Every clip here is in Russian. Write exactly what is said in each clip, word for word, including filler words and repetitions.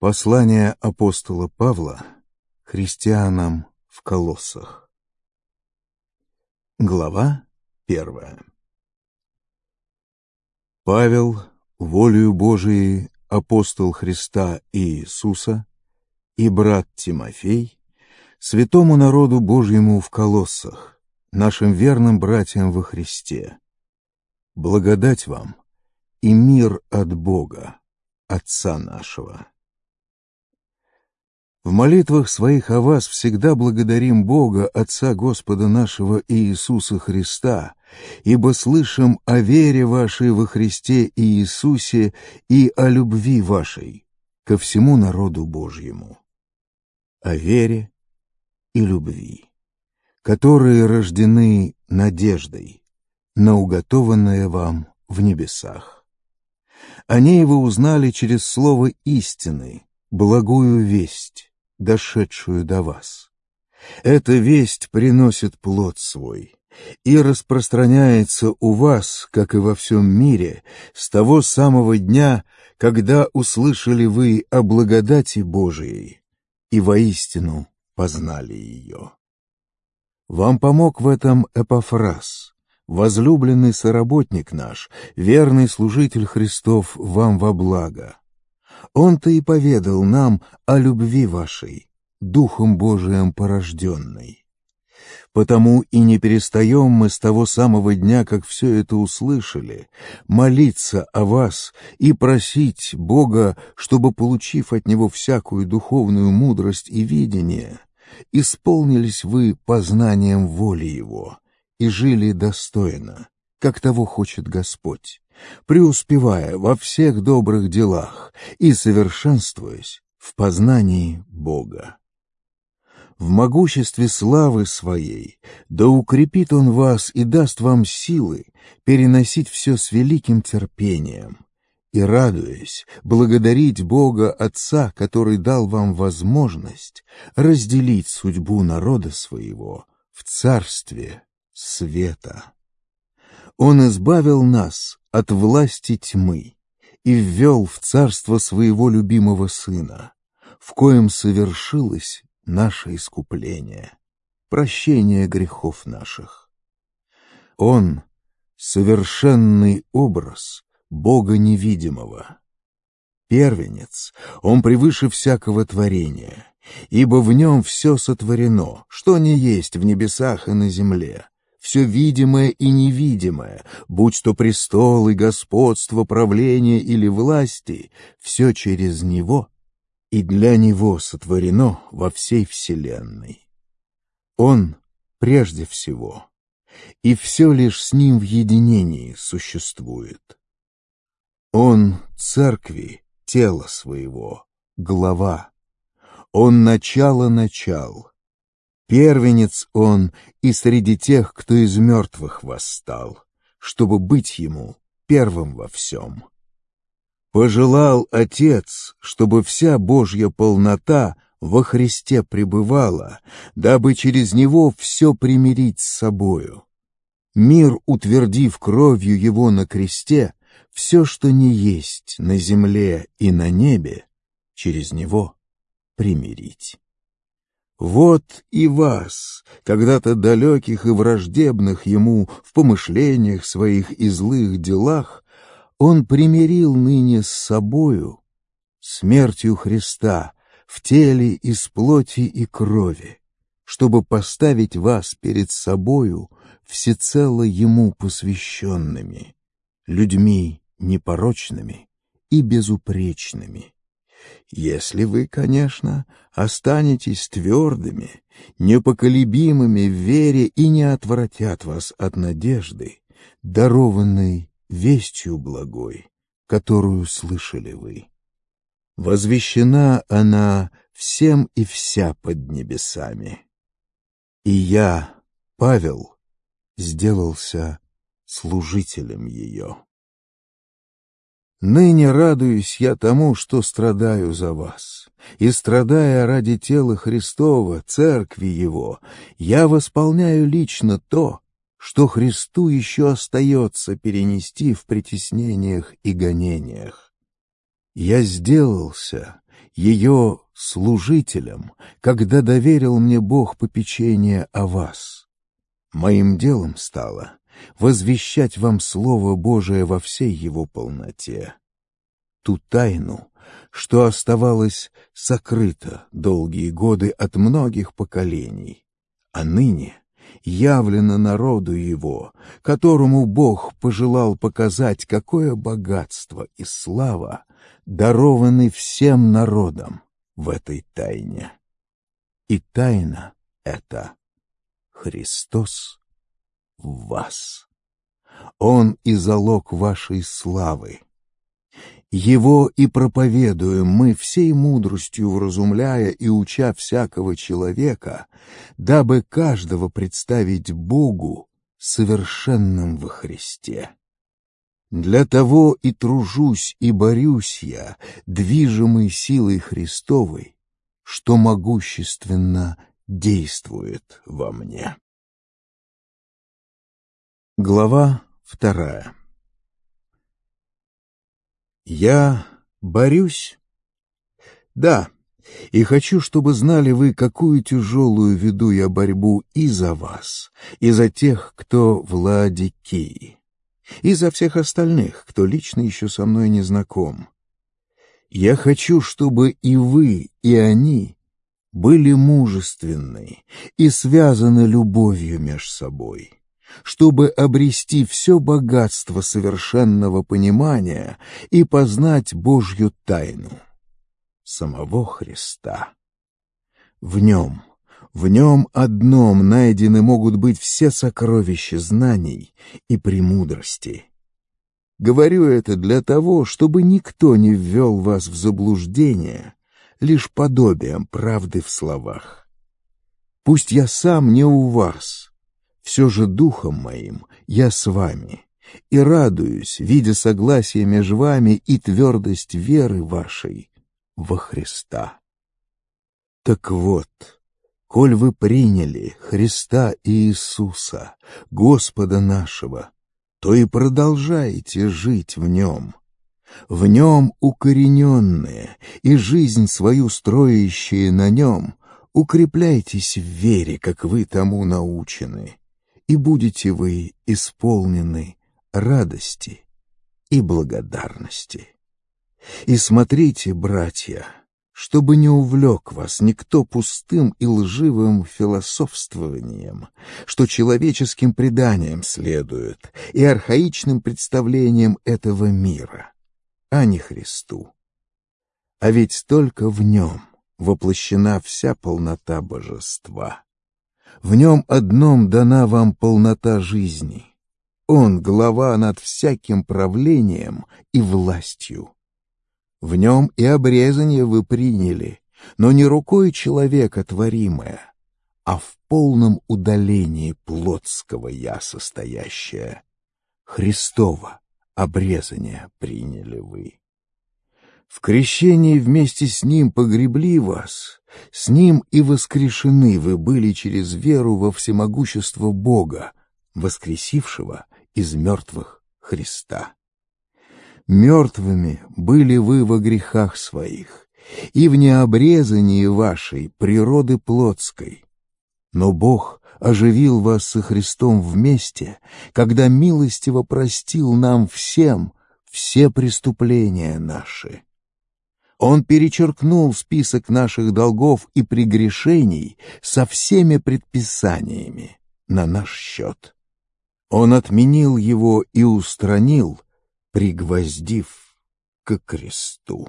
Послание апостола Павла христианам в Колоссах. Глава первая. Павел, волею Божией, апостол Христа и Иисуса, и брат Тимофей, святому народу Божьему в Колоссах, нашим верным братьям во Христе. Благодать вам и мир от Бога, Отца нашего. В молитвах своих о вас всегда благодарим Бога, Отца Господа нашего Иисуса Христа, ибо слышим о вере вашей во Христе и Иисусе и о любви вашей ко всему народу Божьему. О вере и любви, которые рождены надеждой на уготованное вам в небесах. О ней вы узнали через слово истины, благую весть, дошедшую до вас. Эта весть приносит плод свой и распространяется у вас, как и во всем мире, с того самого дня, когда услышали вы о благодати Божией и воистину познали ее. Вам помог в этом Эпафрас, возлюбленный соработник наш, верный служитель Христов вам во благо. Он-то и поведал нам о любви вашей, Духом Божиим порожденной. Потому и не перестаем мы с того самого дня, как все это услышали, молиться о вас и просить Бога, чтобы, получив от Него всякую духовную мудрость и видение, исполнились вы познанием воли Его и жили достойно, как того хочет Господь, преуспевая во всех добрых делах и совершенствуясь в познании Бога. В могуществе славы Своей да укрепит Он вас и даст вам силы переносить все с великим терпением и, радуясь, благодарить Бога Отца, который дал вам возможность разделить судьбу народа Своего в царстве света. Он избавил нас от власти тьмы и ввел в царство Своего любимого Сына, в коем совершилось наше искупление, прощение грехов наших. Он — совершенный образ Бога невидимого. Первенец, Он превыше всякого творения, ибо в Нем все сотворено, что не есть в небесах и на земле, все видимое и невидимое, будь то престолы, господство, правление или власти, все через Него и для Него сотворено во всей вселенной. Он прежде всего, и все лишь с Ним в единении существует. Он церкви, тело своего, глава. Он начало начал. Первенец Он и среди тех, кто из мертвых восстал, чтобы быть Ему первым во всем. Пожелал Отец, чтобы вся Божья полнота во Христе пребывала, дабы через Него все примирить с собою. Мир, утвердив кровью Его на кресте, все, что не есть на земле и на небе, через Него примирить. Вот и вас, когда-то далеких и враждебных Ему в помышлениях своих и злых делах, Он примирил ныне с собою, смертью Христа, в теле из плоти и крови, чтобы поставить вас перед собою всецело Ему посвященными, людьми непорочными и безупречными. Если вы, конечно, останетесь твердыми, непоколебимыми в вере и не отвратят вас от надежды, дарованной вестью благой, которую слышали вы. Возвещена она всем и вся под небесами. И я, Павел, сделался служителем ее. Ныне радуюсь я тому, что страдаю за вас, и, страдая ради тела Христова, церкви Его, я восполняю лично то, что Христу еще остается перенести в притеснениях и гонениях. Я сделался ее служителем, когда доверил мне Бог попечение о вас. Моим делом стало возвещать вам Слово Божие во всей его полноте, ту тайну, что оставалось сокрыто долгие годы от многих поколений, а ныне явлено народу его, которому Бог пожелал показать, какое богатство и слава дарованы всем народам в этой тайне. И тайна эта — Христос в вас. Он и залог вашей славы. Его и проповедуем мы всей мудростью вразумляя и уча всякого человека, дабы каждого представить Богу совершенным во Христе. Для того и тружусь и борюсь я, движимый силой Христовой, что могущественно действует во мне. Глава вторая. Я борюсь? Да, и хочу, чтобы знали вы, какую тяжелую веду я борьбу и за вас, и за тех, кто в Лаодикии, и за всех остальных, кто лично еще со мной не знаком. Я хочу, чтобы и вы, и они были мужественны и связаны любовью меж собой, чтобы обрести все богатство совершенного понимания и познать Божью тайну, самого Христа. В нем, в нем одном найдены могут быть все сокровища знаний и премудрости. Говорю это для того, чтобы никто не ввел вас в заблуждение лишь подобием правды в словах. Пусть я сам не у вас, все же духом моим я с вами, и радуюсь, видя согласие между вами и твердость веры вашей во Христа. Так вот, коль вы приняли Христа Иисуса, Господа нашего, то и продолжаете жить в Нем, в Нем укорененные и жизнь свою строящие на Нем, укрепляйтесь в вере, как вы тому научены, и будете вы исполнены радости и благодарности. И смотрите, братья, чтобы не увлек вас никто пустым и лживым философствованием, что человеческим преданиям следует, и архаичным представлением этого мира, а не Христу. А ведь только в Нем воплощена вся полнота божества. В Нем одном дана вам полнота жизни. Он — глава над всяким правлением и властью. В Нем и обрезание вы приняли, но не рукой человека творимое, а в полном удалении плотского я состоящее. Христово обрезание приняли вы. В крещении вместе с Ним погребли вас, с Ним и воскрешены вы были через веру во всемогущество Бога, воскресившего из мертвых Христа. Мертвыми были вы во грехах своих и в необрезании вашей природы плотской. Но Бог оживил вас со Христом вместе, когда милостиво простил нам всем все преступления наши. Он перечеркнул список наших долгов и прегрешений со всеми предписаниями на наш счет. Он отменил его и устранил, пригвоздив к кресту.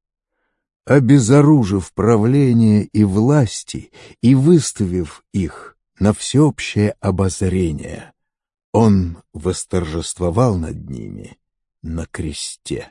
Обезоружив правление и власти и выставив их на всеобщее обозрение, Он восторжествовал над ними на кресте.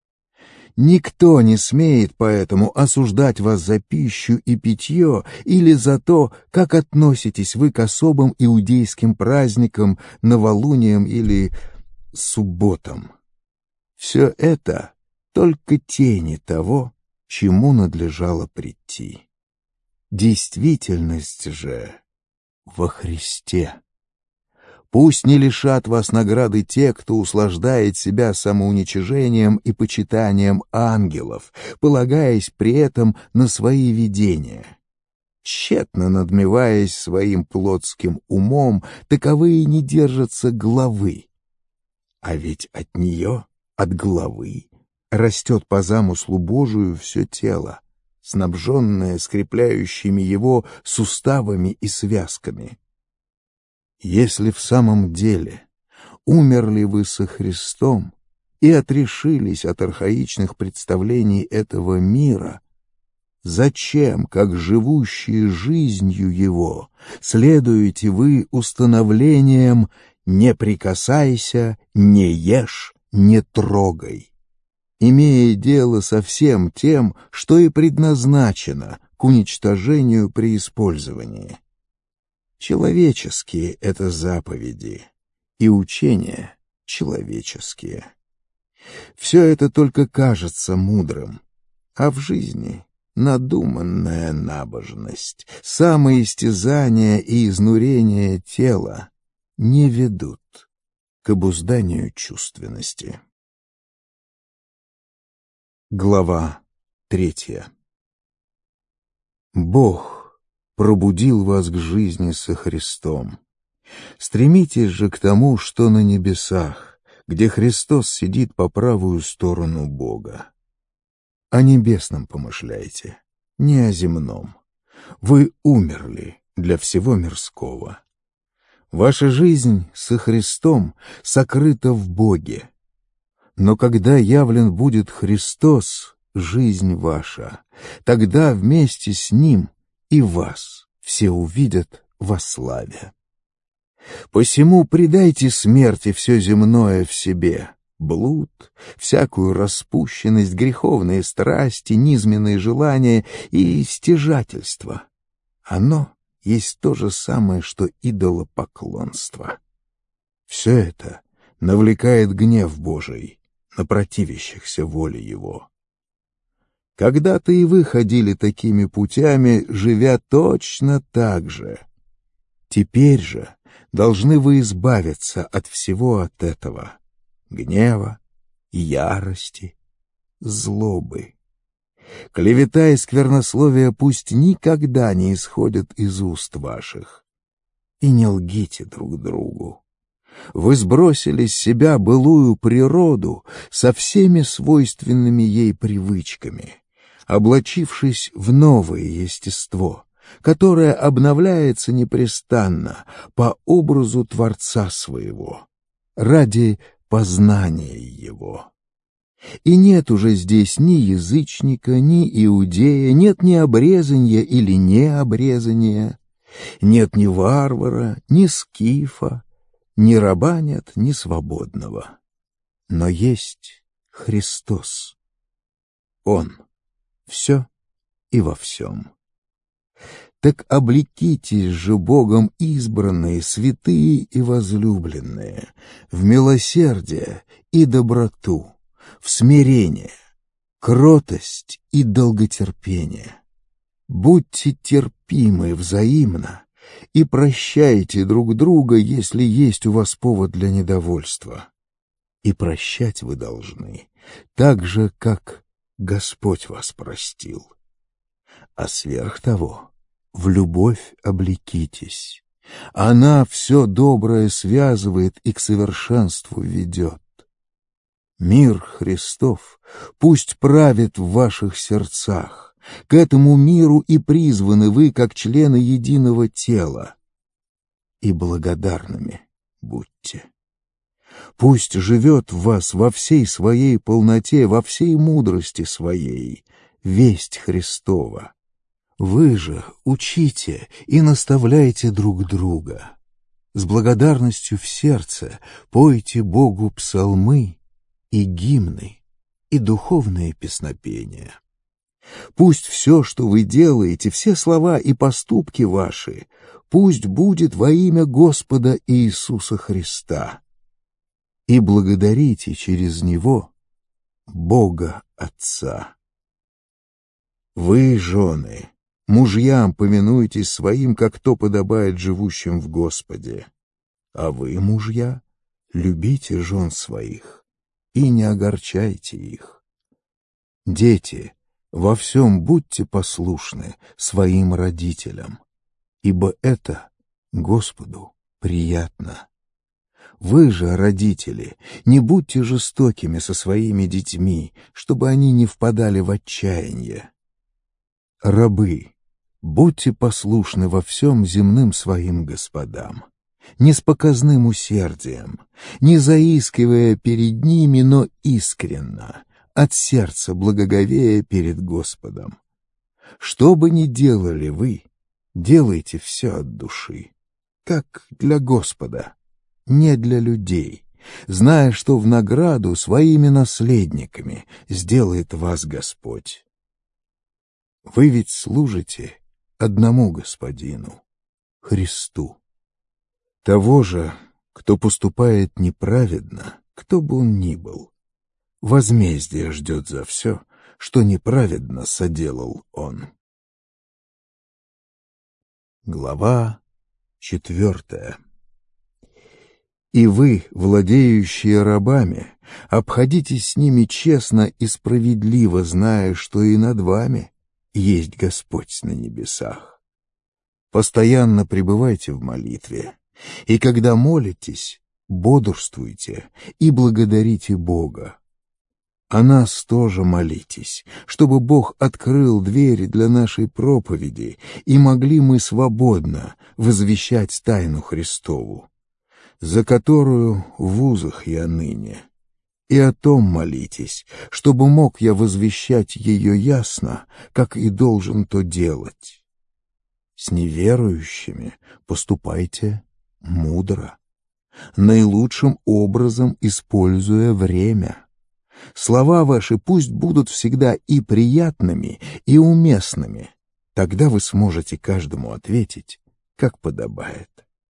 Никто не смеет поэтому осуждать вас за пищу и питье или за то, как относитесь вы к особым иудейским праздникам, новолуниям или субботам. Все это только тени того, чему надлежало прийти. Действительность же во Христе. Пусть не лишат вас награды те, кто услаждает себя самоуничижением и почитанием ангелов, полагаясь при этом на свои видения. Тщетно надмеваясь своим плотским умом, таковые не держатся главы. А ведь от нее, от главы, растет по замыслу Божию все тело, снабженное скрепляющими его суставами и связками. Если в самом деле умерли вы со Христом и отрешились от архаичных представлений этого мира, зачем, как живущие жизнью его, следуете вы установлениям «не прикасайся, не ешь, не трогай», имея дело со всем тем, что и предназначено к уничтожению при использовании? Человеческие это заповеди, и учения человеческие. Все это только кажется мудрым, а в жизни надуманная набожность, самоистязание и изнурение тела не ведут к обузданию чувственности. Глава третья. Бог пробудил вас к жизни со Христом. Стремитесь же к тому, что на небесах, где Христос сидит по правую сторону Бога. О небесном помышляйте, не о земном. Вы умерли для всего мирского. Ваша жизнь со Христом сокрыта в Боге. Но когда явлен будет Христос, жизнь ваша, тогда вместе с Ним и вас все увидят во славе. Посему предайте смерти все земное в себе, блуд, всякую распущенность, греховные страсти, низменные желания и стяжательство. Оно есть то же самое, что идолопоклонство. Все это навлекает гнев Божий на противящихся воле Его. Когда-то и вы ходили такими путями, живя точно так же. Теперь же должны вы избавиться от всего от этого — гнева, ярости, злобы. Клевета и сквернословие пусть никогда не исходят из уст ваших. И не лгите друг другу. Вы сбросили с себя былую природу со всеми свойственными ей привычками, облачившись в новое естество, которое обновляется непрестанно по образу Творца своего, ради познания Его. И нет уже здесь ни язычника, ни иудея, нет ни обрезания или необрезания, нет ни варвара, ни скифа, ни раба нет, ни свободного. Но есть Христос. Он все и во всем. Так облекитесь же Богом избранные, святые и возлюбленные, в милосердие и доброту, в смирение, кротость и долготерпение. Будьте терпимы взаимно и прощайте друг друга, если есть у вас повод для недовольства. И прощать вы должны так же, как Господь вас простил. А сверх того, в любовь облекитесь. Она все доброе связывает и к совершенству ведет. Мир Христов пусть правит в ваших сердцах. К этому миру и призваны вы, как члены единого тела. И благодарными будьте. Пусть живет в вас во всей своей полноте, во всей мудрости своей весть Христова. Вы же учите и наставляйте друг друга. С благодарностью в сердце пойте Богу псалмы и гимны и духовные песнопения. Пусть все, что вы делаете, все слова и поступки ваши, пусть будет во имя Господа Иисуса Христа. И благодарите через Него Бога Отца. Вы, жены, мужьям повинуйтесь своим, как то подобает живущим в Господе. А вы, мужья, любите жен своих и не огорчайте их. Дети, во всем будьте послушны своим родителям, ибо это Господу приятно. Вы же, родители, не будьте жестокими со своими детьми, чтобы они не впадали в отчаяние. Рабы, будьте послушны во всем земным своим господам, не с показным усердием, не заискивая перед ними, но искренно, от сердца благоговея перед Господом. Что бы ни делали вы, делайте все от души, как для Господа, не для людей, зная, что в награду своими наследниками сделает вас Господь. Вы ведь служите одному Господину, Христу. Того же, кто поступает неправедно, кто бы он ни был, возмездие ждет за все, что неправедно соделал он. Глава четвертая. И вы, владеющие рабами, обходитесь с ними честно и справедливо, зная, что и над вами есть Господь на небесах. Постоянно пребывайте в молитве, и когда молитесь, бодрствуйте и благодарите Бога. О нас тоже молитесь, чтобы Бог открыл двери для нашей проповеди, и могли мы свободно возвещать тайну Христову, за которую в узах я ныне. И о том молитесь, чтобы мог я возвещать ее ясно, как и должен то делать. С неверующими поступайте мудро, наилучшим образом используя время. Слова ваши пусть будут всегда и приятными, и уместными. Тогда вы сможете каждому ответить, как подобает.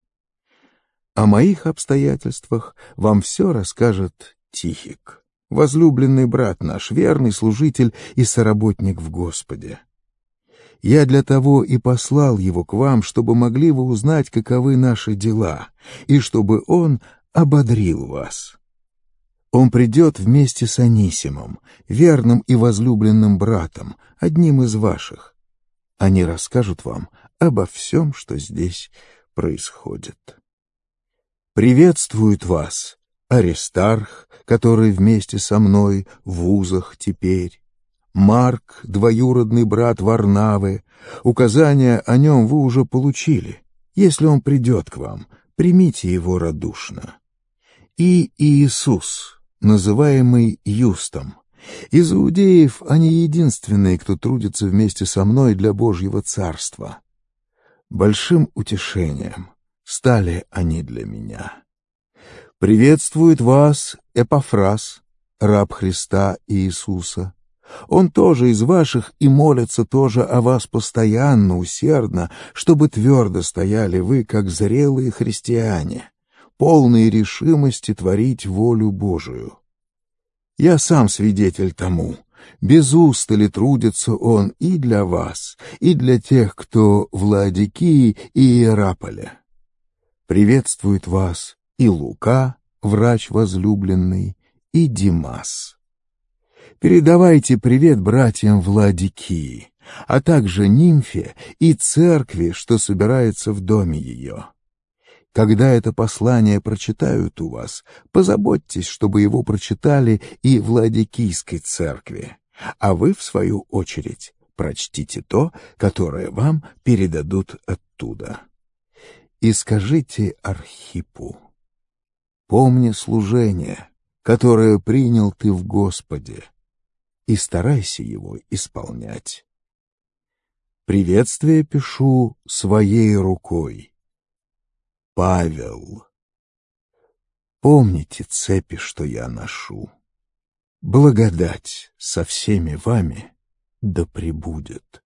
О моих обстоятельствах вам все расскажет Тихик, возлюбленный брат наш, верный служитель и соработник в Господе. Я для того и послал его к вам, чтобы могли вы узнать, каковы наши дела, и чтобы он ободрил вас. Он придет вместе с Анисимом, верным и возлюбленным братом, одним из ваших. Они расскажут вам обо всем, что здесь происходит. Приветствует вас Аристарх, который вместе со мной в вузах теперь, Марк, двоюродный брат Варнавы. Указания о нем вы уже получили. Если он придет к вам, примите его радушно. И Иисус, называемый Юстом. Из иудеев они единственные, кто трудится вместе со мной для Божьего Царства. Большим утешением стали они для меня. Приветствует вас Эпафрас, раб Христа Иисуса. Он тоже из ваших и молится тоже о вас постоянно, усердно, чтобы твердо стояли вы, как зрелые христиане, полные решимости творить волю Божию. Я сам свидетель тому. Без устали трудится он и для вас, и для тех, кто в Лаодикии и Иераполе. Приветствует вас и Лука, врач возлюбленный, и Димас. Передавайте привет братьям в Лаодикии, а также Нимфе и церкви, что собирается в доме ее. Когда это послание прочитают у вас, позаботьтесь, чтобы его прочитали и в Лаодикийской церкви, а вы, в свою очередь, прочтите то, которое вам передадут оттуда. И скажите Архипу: помни служение, которое принял ты в Господе, и старайся его исполнять. Приветствие пишу своей рукой. Павел. Помните цепи, что я ношу. Благодать со всеми вами да пребудет.